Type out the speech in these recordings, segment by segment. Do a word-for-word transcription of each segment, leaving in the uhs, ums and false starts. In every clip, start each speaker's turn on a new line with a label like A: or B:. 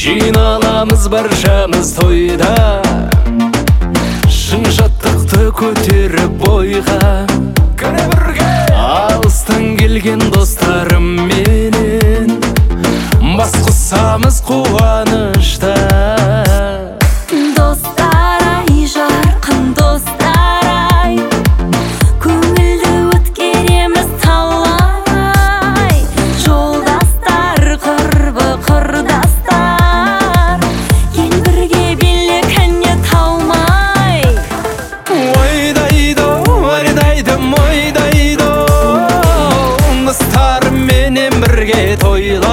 A: жиналамыз баршамыз тойда, шын шаттықты көтеріп бойға. Кәне бірге! Алыстан келген достарым менен бас қосамыз қуанышта.
B: Достар-ай, жарқын достар-ай, көңілді өткереміз талай. Жолдастар, құрбы құрдастар, ел бірге билік әнне талмай.
A: Ойдайды, ойдайды, ойдайды, достарым менен бірге тойла.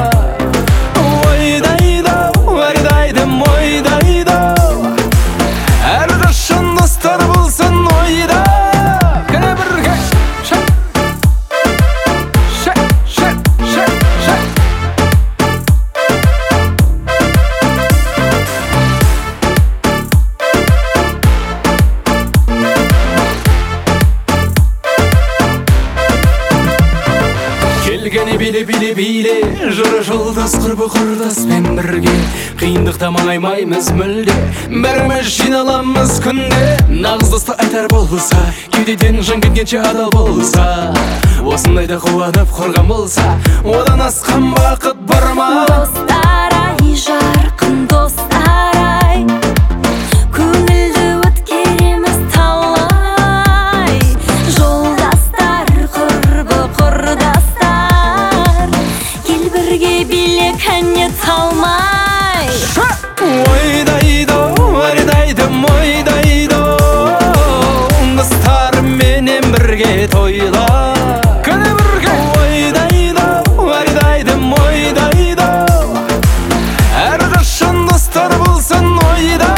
A: Келгені биле-биле-биле, жыры жолдас құрбы құрдаспен бірге. Қиындықта маңаймаймыз мүлде, бәріміз жиналамыз күнде. Нағыз досты айтар болса, кеудеден жан кеткенше адал болса, осындайда қуанып құрған болса, одан асқан бақыт бар ма?
B: Достар-ай, жарқын достар-ай, көңілді өткереміз талай. Жолдастар, құрбы құрдастар, ел бірге билік әнне талмай.
A: Ойдайды, ойдайды, ойдайды, достарым менен бірге тойла. Кәне бірге! Ойдайды, ойдайды, ойдайды, әрқашан достар болсын ойда.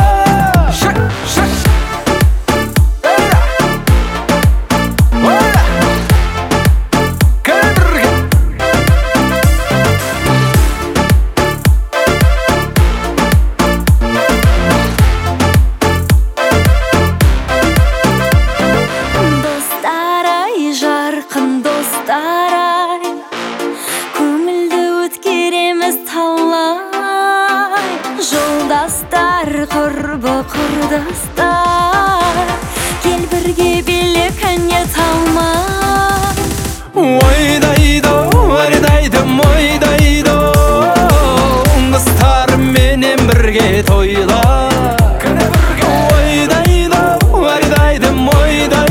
B: Достар-ай, көңілді өткереміз талай. Жолдастар, құрбы құрдастар, ел бірге билік әнне талмай.
A: Ойдайды, ойдайды, ойдайды, достарым менен бірге тойла. Ойдайды, ойдайды, ойдайды,